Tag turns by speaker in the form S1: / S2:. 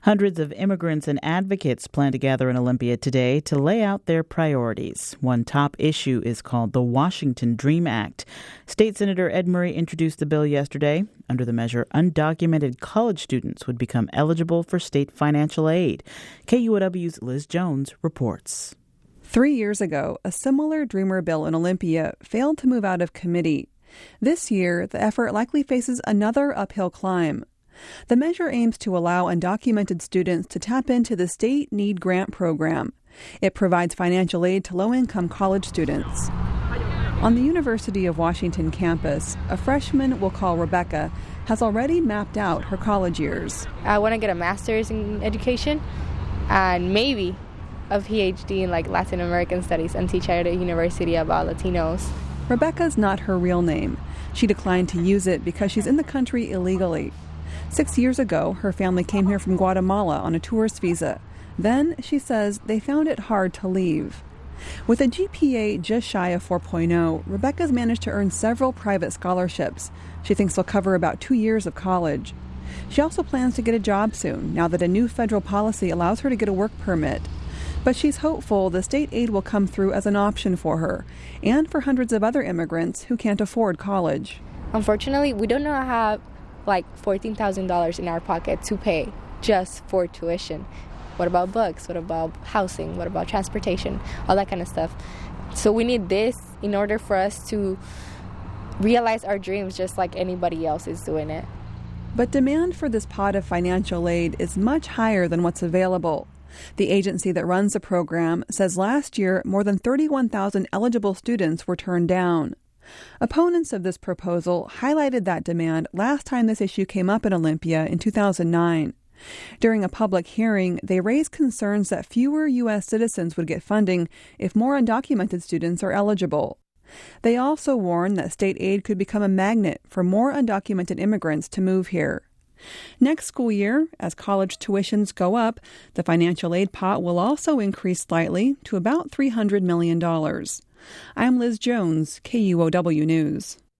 S1: Hundreds of immigrants and advocates plan to gather in Olympia today to lay out their priorities. One top issue is called the Washington Dream Act. State Senator Ed Murray introduced the bill yesterday. Under the measure, undocumented college students would become eligible for state financial aid. KUOW's Liz Jones reports.
S2: 3 years ago, a similar Dreamer bill in Olympia failed to move out of committee. This year, the effort likely faces another uphill climb. The measure aims to allow undocumented students to tap into the State Need Grant program. It provides financial aid to low-income college students. On the University of Washington campus, a freshman we'll call Rebecca has already mapped out her college years.
S3: I want to get a master's in education and maybe a PhD in Latin American studies and teach at a university about Latinos.
S2: Rebecca's not her real name. She declined to use it because she's in the country illegally. 6 years ago, her family came here from Guatemala on a tourist visa. Then, she says, they found it hard to leave. With a GPA just shy of 4.0, Rebecca's managed to earn several private scholarships. She thinks they'll cover about 2 years of college. She also plans to get a job soon, now that a new federal policy allows her to get a work permit. But she's hopeful the state aid will come through as an option for her, and for hundreds of other immigrants who can't afford college.
S3: Unfortunately, we don't have $14,000 in our pocket to pay just for tuition. What about books? What about housing? What about transportation? All that kind of stuff. So we need this in order for us to realize our dreams just like anybody else is doing it.
S2: But demand for this pot of financial aid is much higher than what's available. The agency that runs the program says last year more than 31,000 eligible students were turned down. Opponents of this proposal highlighted that demand last time this issue came up in Olympia in 2009. During a public hearing, they raised concerns that fewer U.S. citizens would get funding if more undocumented students are eligible. They also warned that state aid could become a magnet for more undocumented immigrants to move here. Next school year, as college tuitions go up, the financial aid pot will also increase slightly to about $300 million. I'm Liz Jones, KUOW News.